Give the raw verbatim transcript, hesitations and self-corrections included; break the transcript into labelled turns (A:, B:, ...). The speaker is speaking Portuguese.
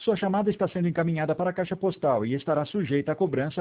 A: Sua chamada está sendo encaminhada para a caixa postal e estará sujeita à cobrança